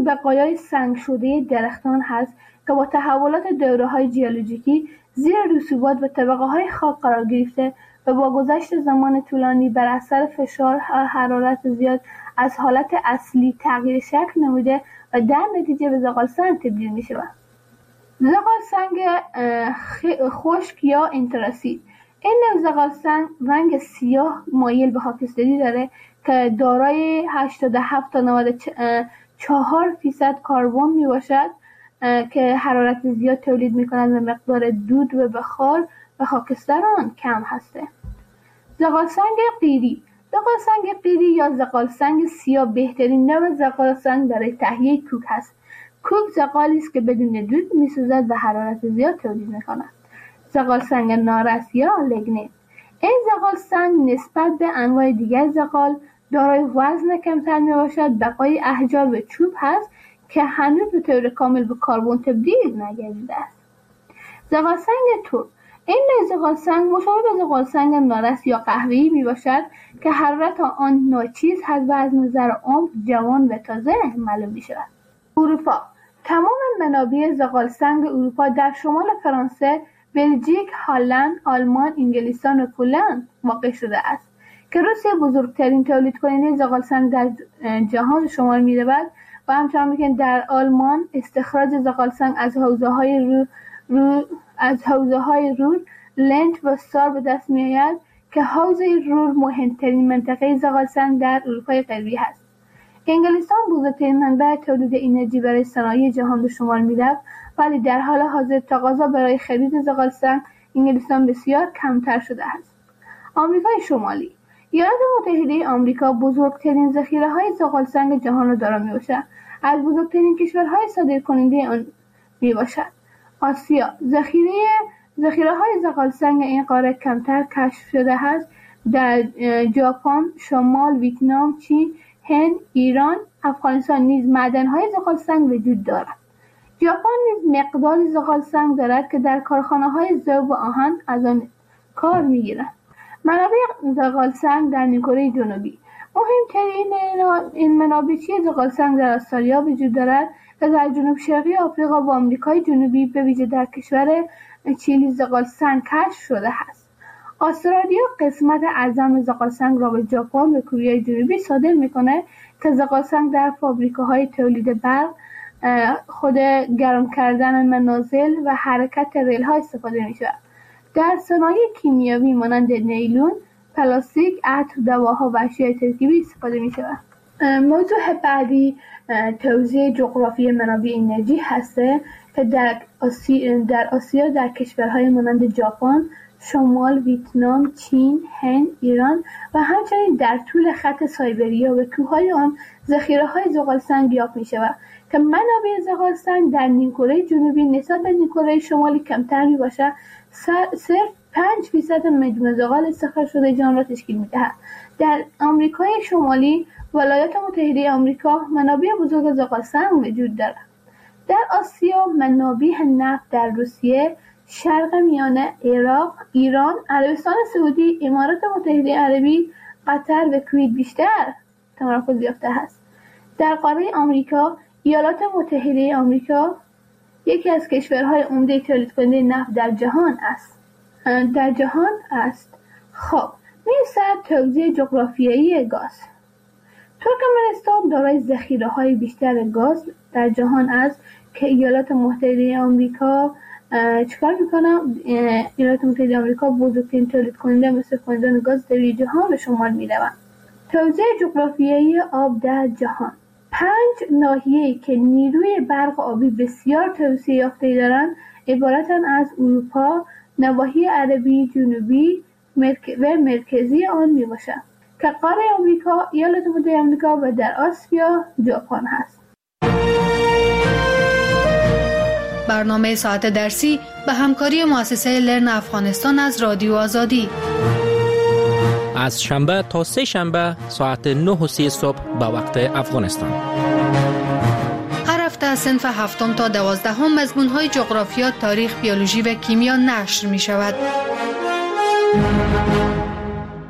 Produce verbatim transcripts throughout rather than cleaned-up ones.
بقایای سنگ شده درختان هست که با تحولات دوره‌های ژئولوژیکی زیر رسوبات و طبقه‌های خاک قرار گرفته و با گذشت زمان طولانی بر اثر فشار و حرارت زیاد از حالت اصلی تغییر شکل نموده و در نتیجه به زغالسنگ تبدیل می‌شود. زغالسنگ خشک یا انتراسید. این نوع زغالسنگ رنگ سیاه مایل به خاکستری داره که دارای هشتاد و هفت تا نود و چهار فیصد کربن می باشد که حرارت زیاد تولید می کند و مقدار دود و بخار و خاکستر آن کم هسته. زغالسنگ قیری. زغالسنگ قیری یا زغالسنگ سیاه بهترین نوع زغالسنگ برای تهیه کوک هست. کوک زغالی است که بدون دود می سوزد و حرارت زیاد تولید می کند. زغالسنگ نارس یا لگنیت. این زغالسنگ نسبت به انواع دیگر زغال دارای وزن کمتر می باشد. بقای احجار و چوب هست که هنوز به طور کامل به کربن تبدیل نگردیده است. زغالسنگ ترک. این نوع زغالسنگ مشابه به زغالسنگ نارس یا قهوه‌ای می باشد که حرارت آن ناچیز هست و از نظر عمر جوان و تازه معلوم می شود. اروپا. تمام منابع زغالسنگ اروپا در شمال فرانسه، بلژیک، هلند، آلمان، انگلستان و پولند واقع شده است که روسیه بزرگترین تولید کننده زغالسنگ در جهان شمار می رود و همچنان که در آلمان استخراج زغالسنگ از حوزه‌های رو, رو از حوزه‌های رور، لنت و سار به دست می آید که حوزه رور مهمترین منطقه زغالسنگ در اروپای غربی است. انگلستان بزرگترین منبع تولید انرژی برای صنایع جهان به شمار می رود، ولی در حال حاضر تقاضا برای خرید زغالسنگ انگلستان بسیار کمتر شده است. آمریکای شمالی. ایالات متحده آمریکا بزرگترین ذخیره‌های زغالسنگ جهان را دارا میباشد. از بزرگترین کشورهای صادرکننده آن میباشد. آسیا. ذخیره ذخیره‌های زغالسنگ این قاره کمتر کشف شده است. در ژاپن، شمال، ویتنام، چین، هند، ایران، افغانستان نیز معدن‌های زغالسنگ وجود دارد. ژاپن نیز مقدار زغالسنگ دارد که در کارخانه‌های ذوب و آهن از آن کار می‌گیرند. منابع زغالسنگ در نیمکره جنوبی. مهمترین این منابع زغالسنگ در استرالیا وجود دارد که در جنوب شرقی آفریقا و آمریکای جنوبی به ویژه در کشور چیلی زغالسنگ کشف شده است. استرالیا قسمت اعظم زغالسنگ را به ژاپن و کره جنوبی صادر می‌کند که زغالسنگ در فابریکه‌های تولید برق، خود گرم کردن منازل و حرکت ریل‌ها استفاده می‌شود. در صنایع کیمیایی مانند نیلون، پلاستیک، عطر، دواها و اشیاء ترکیبی استفاده می‌شود. موضوع بعدی توزیع جغرافی منابع انرژی هسته که در آسیا در آسیا در کشورهای مانند ژاپن، شمال، ویتنام، چین، هند، ایران و همچنین در طول خط سایبریا و کوههای آن ذخیره‌های زغالسنگ یافت می‌شود که منابع زغالسنگ در نیمکره جنوبی نسبت به نیمکره شمالی کمتر می‌باشد. صرف پنج فیصد مجموع زغال استخراج شده جهان را تشکیل می‌دهد. در آمریکای شمالی، ولایات متحده آمریکا منابع بزرگ زغالسنگ وجود دارد. در آسیا منابع نفت در روسیه، شرق میانه، عراق، ایران، عربستان سعودی، امارات متحده عربی، قطر و کویت بیشتر تمرکز یافته است. در قاره آمریکا، ایالات متحده آمریکا یکی از کشورهای عمده تولید کننده نفت در جهان است. در جهان است. خب، می‌رسد توزیع جغرافیایی گاز. ترکمنستان دارای ذخیره‌های بیشتر گاز در جهان است که ایالات متحده آمریکا چیکار می‌کنه؟ ایالات متحده آمریکا بزرگترین تولید کننده مصرف کنندگان گاز در جهان به شمار می‌روند. توزیع جغرافیایی آب در جهان. پنج ناحیه‌ای که نیروی برق آبی بسیار توسعه یافته دارند عبارتند از اروپا، نواحی عربی جنوبی و مرکزی آن میباشد که قاره آمریکا، ایالات متحده آمریکا و در آسیا ژاپن هست. برنامه ساعت درسی به همکاری مؤسسه لرن افغانستان از رادیو آزادی از شنبه تا سه شنبه ساعت نه و سی صبح به وقت افغانستان. هر هفته از صنف هفتم تا دوازدهم مضمون‌های جغرافیا، تاریخ، بیولوژی و کیمیا نشر می‌شود.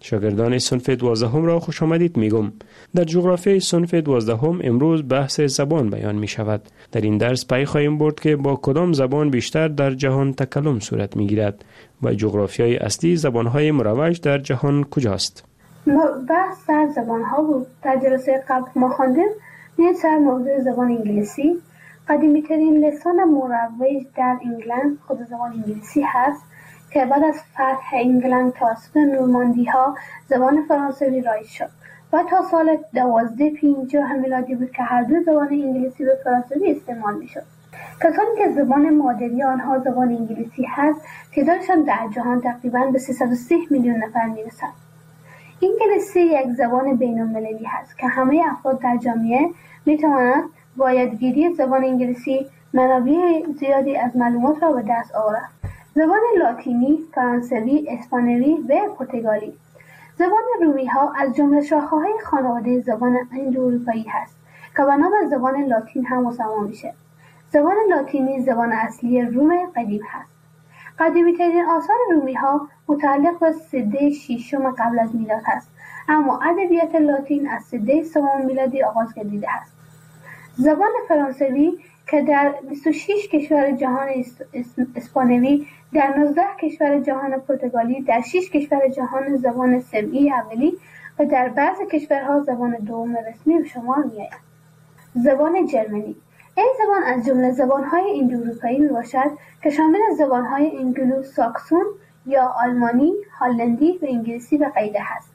شاگردان صنف دوازدهم را خوش آمدید میگم. در جغرافیای صنف دوازدهم امروز بحث زبان بیان می شود. در این درس پی خواهیم برد که با کدام زبان بیشتر در جهان تکلم صورت می گیرد و جغرافیای اصلی زبانهای مروج در جهان کجاست. بحث در زبانها بود. در جلسه قبل ما خواندیم میاد سر موضوع زبان انگلیسی. قدیمی ترین لسان مروج در انگلند خود زبان انگلیسی هست که بعد از فتح انگلند توسط نورماندی ها زبان فرانسوی رایج شد و تا سال دوازده پنجاه میلادی بود که هر دو زبان انگلیسی و فرانسوی استعمال می شد. کسانی که زبان مادری آنها زبان انگلیسی هست تعدادشان در جهان تقریباً به سیصد و سی میلیون نفر می رسد. انگلیسی یک زبان بین المللی هست که همه افراد در جامعه می توانند با یادگیری زبان انگلیسی منابع زیادی از معلومات را به دست آورند. زبان لاتینی، فرانسوی، اسپانیایی و پرتغالی. زبان رومی ها از جمله شاخه‌های خانواده زبان هندواروپایی هست که به نام زبان لاتین هم مسمى میشه. زبان لاتینی زبان اصلی روم قدیم هست. قدیمی ترین آثار رومی ها متعلق به سده ششم قبل از میلاد هست، اما ادبیات لاتین از سده سوم میلادی آغاز گردیده است. زبان فرانسوی که در بیست و شش کشور جهان اسپانیایی، در نوزده کشور جهان پرتغالی، در شش کشور جهان زبان سمعی اولی و در بعضی کشورها زبان دوم رسمی به شمار می‌آید. زبان جرمنی این زبان از جمله زبان‌های اندواروپایی میباشد که شامل زبان‌های انگلو ساکسون یا آلمانی، هلندی و انگلیسی و غیره است.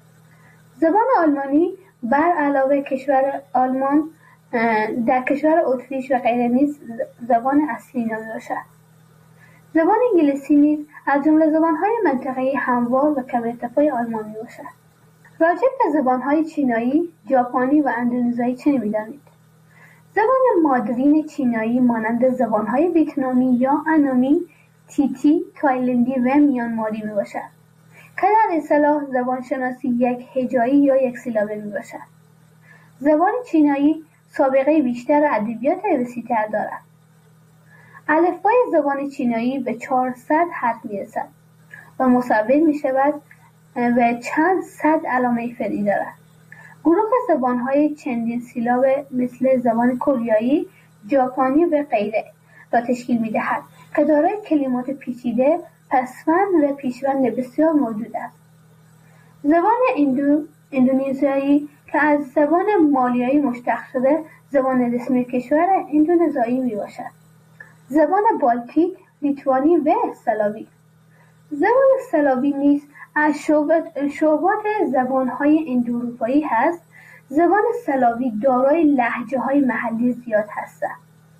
زبان آلمانی بر علاوه کشور آلمان در کشور اتریش و غیره نیز زبان اصلی نامیده باشد. زبان انگلیسی نیز از جمله زبان‌های منطقه‌ای هموار و کم ارتفاع آلمان میباشد. راجع به زبان‌های چینایی، ژاپنی و اندونزیایی چه می‌دانید؟ زبان مادرین چینایی مانند زبان‌های ویتنامی یا انامی، تیتی، تایلندی و میانماری میباشد که در اصطلاح زبان شناسی یک هجایی یا یک سیلابه میباشد. زبان چینایی سابقه بیشتر ادبیات وسیع‌تر دارد. الفبای زبان چینایی به چهارصد حرف میرسد و مصور میشود و چند صد علامه فرعی دارد. گروه زبان‌های چندین سیلابه مثل زبان کوریایی، ژاپنی و غیره را تشکیل می‌دهد که دارای کلمات پیچیده، پسوند و پیشوند بسیار موجود است. زبان اندو اندونزیایی که از زبان مالیایی مشتق شده زبان رسمی کشور اندونزیایی میباشد. زبان بالتیک، لیتوانی و سلاوی. زبان سلاوی نیز از شعبات زبان‌های اندواروپایی هست. زبان سلاوی دارای لهجه‌های محلی زیاد هستند.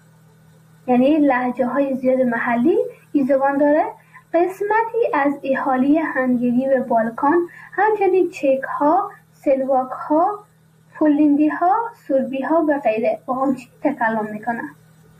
یعنی لهجه‌های زیاد محلی این زبان داره. قسمتی از اهالی هنگری و بالکان، همچنین چک‌ها، سلواک‌ها، پولندی‌ها، سربی‌ها و غیره با آن چی تکلم می‌کنند.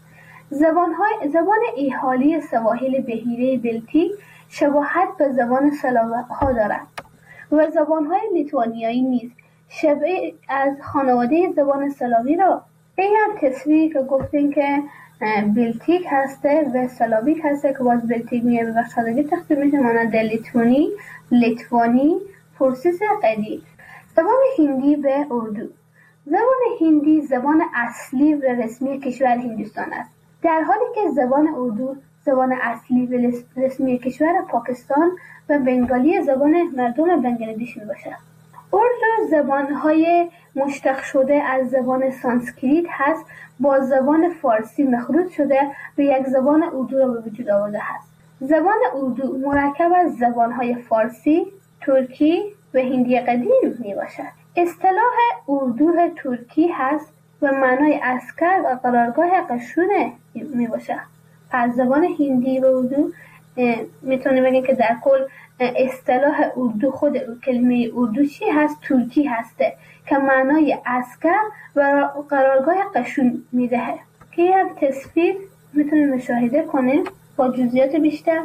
زبان‌های زبان اهالی سواحل بحیره بلتیک شباهت به زبان سلاوها دارد و زبان‌های لیتوانیایی نیز شبیه از خانواده زبان سلاوی را این تصویری که گفتیم که بلتیک هسته و سلاویک هسته که باز بلتیک میگه به بخشادگی تقسیم میشه مانند لیتوانی، لیتوانی، پرسیس قدیم. زبان هندی و اردو. زبان هندی زبان اصلی و رسمی کشور هندوستان است، در حالی که زبان اردو زبان اصلی و رسمی کشور پاکستان و بنگالی زبان مردم بنگلادش میباشد. اردو زبانهای مشتق شده از زبان سانسکریت هست، با زبان فارسی مخلوط شده و یک زبان اردو را به وجود آورده است. زبان اردو مرکب از زبانهای فارسی، ترکی و هندی قدیم می باشد. اصطلاح اردو ترکی هست و معنای عسکر و قرارگاه قشون می باشد. پس زبان هندی و اردو میتونیم بگیم که در کل اصطلاح اردو خود کلمه اردو چی هست؟ ترکی هسته که معنای عسکر و قرارگاه قشون میدهه که یک تصویر میتونیم مشاهده کنیم با جزئیات بیشتر.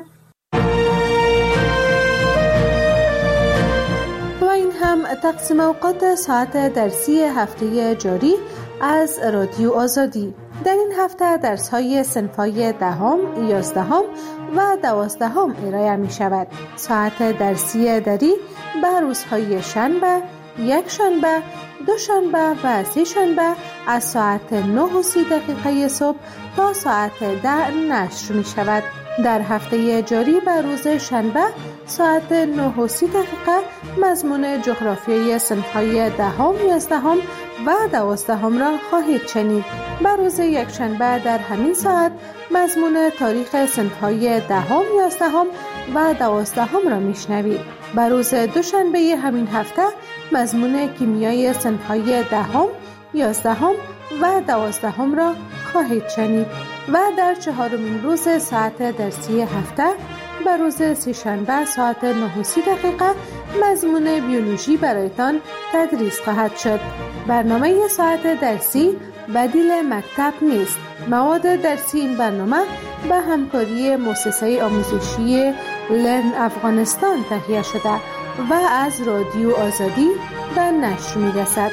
و این هم تقسیم اوقات ساعت درسی هفته جاری از رادیو آزادی. در این هفته درس‌های صنف‌های دهم، یازدهم و دوازدهم ارائه می شود. ساعت درسی دری به روزهای شنبه، یک شنبه، دو شنبه و سه شنبه از ساعت نه و سی دقیقه صبح تا ساعت ده نشر می شود. در هفته جاری به روز شنبه ساعت نه و سی دقیقه مضمون جغرافیای صنف‌های دهم، یازدهم و دوازدهم را خواهید شنید. به روز یک شنبه در همین ساعت مضمون تاریخ صنف‌های دهم، یازدهم و دوازدهم را میشنوید. به روز دوشنبه همین هفته مضمون کیمیای صنف‌های دهم، یازدهم و دوازدهم را خواهید شنید و در چهارمین روز ساعت درسی هفته به روز سه‌شنبه ساعت نه و سی دقیقه مضمون بیولوژی برایتان تدریس خواهد شد. برنامه ساعت درسی بدیل مکتب نیست. مواد درسی این برنامه به همکاری مؤسسه آموزشی لرن افغانستان تهیه شده و از رادیو آزادی به نشر می‌رسد.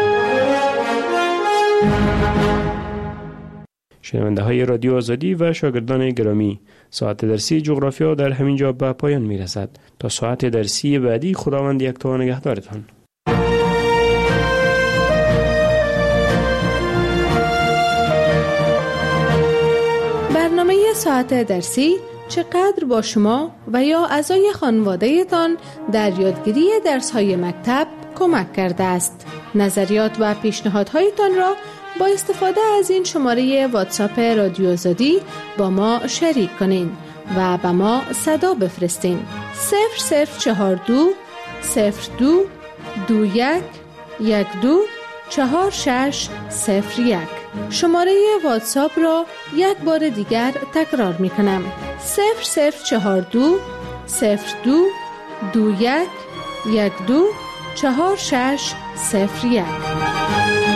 شنونده های رادیو آزادی و شاگردان گرامی، ساعت درسی جغرافیا در همین جا به پایان می رسد. تا ساعت درسی بعدی خداوند یکتا نگهدارتان. برنامه ساعت درسی چقدر با شما و یا اعضای خانواده تان در یادگیری درس‌های مکتب کمک کرده است. نظریات و پیشنهادهایتان را با استفاده از این شماره واتساپ رادیو آزادی با ما شریک کنین و به ما صدا بفرستین. صفر صفر چهار دو صفر دو دو یک یک دو چهار شش صفر یک. شماره واتساپ را یک بار دیگر تکرار می کنم. صفر صفر چهار دو صفر دو دو یک یک دو چهار شش صفر یک.